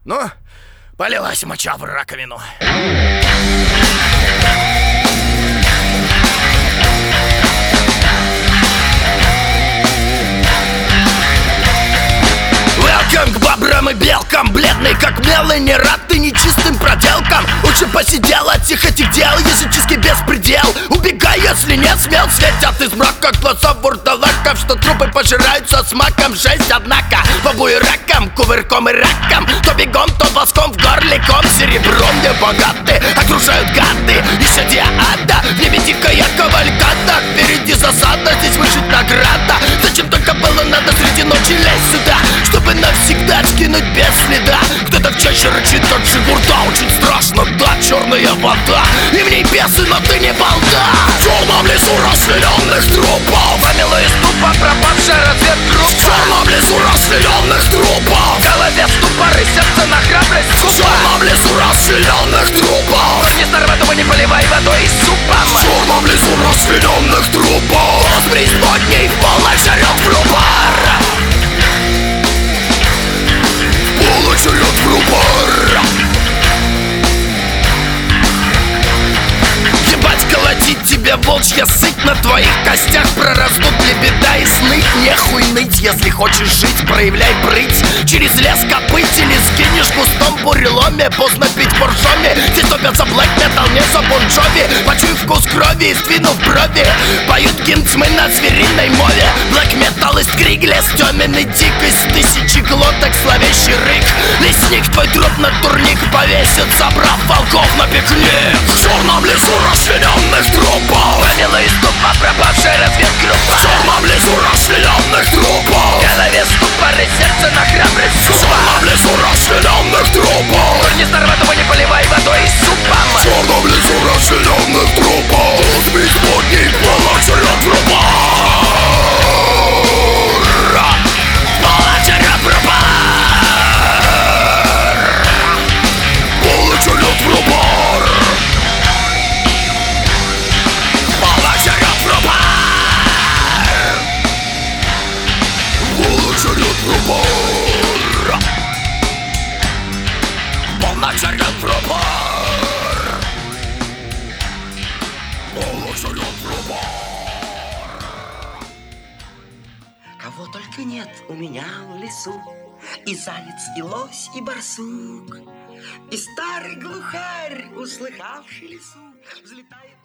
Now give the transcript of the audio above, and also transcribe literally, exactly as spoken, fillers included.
Ну, полилась моча в раковину. Welcome к бобрам и белкам, бледный как мел и не рад ты нечистым проделкам. Лучше посидел от всех этих дел, языческий беспредел. Убегай, если не смел, светят из мрака глаза вурдалаков, что трупы пожираются с маком. Жесть, однако, по буеракам, кувырком и раком, то бегом, то воском в горле ком. Серебром не богаты, окружают гады, еще диада. В небе дикая кавалькада, впереди засада, здесь вышить награда. Зачем только было надо среди ночи лезть сюда, чтобы навсегда скинуть без следа? Кто-то в чаще рычит, как жигурда. Очень страшно, да, черная вода, и в ней бесы, но ты не балда. В черном лесу расстреленных трупов, помело из тупа пропавшая разведгруппа. В черном лесу расстреленных трупов, в голове ступоры, сердце на храбрость скупа. В черном лесу расстреленных трупов, не сорватого не поливай водой и супом. В черном лесу расстреленных трупов, с преисподней в полночь жрет в рупор. Жрет в рупор. Ебать, колотить тебе волчья сыть, на твоих костях прорастут лебеда и сны. Нехуй ныть, если хочешь жить, проявляй прыть. Через лес копыть или скинешь в густом буреломе. Поздно пить боржоми, здесь топятся блэк метал, не за Бон Джови. Почуй вкус крови и сдвинув брови, поют гимн тьмы на звериной мове. Блэк метал из Криглес, темен и дикость, тысячи глоток, зловещий рык. Лесник твой труп на турник повесит, собрав волков на пикник. В черном лесу расстреленных трупов, помело из тупа пропавшая разведгруппа. В черном лесу расстреленных трупов, в голове ступоры, сердце на храбрость скупа. В черном лесу расстреленных трупов, не сорватого не поливай водой и супом. В черном лесу расстреленных трупов, с преисподней полночь жрет в рупор. Полночь жрет в рупор. Полночь жрет в рупор. Полночь жрет в рупор. Полночь жрет в рупор. Полночь жрет в рупор. Полночь жрет в рупор. Кого только нет у меня в лесу, и заяц, и лось, и барсук, и старый глухарь, услыхавший лесу, взлетает.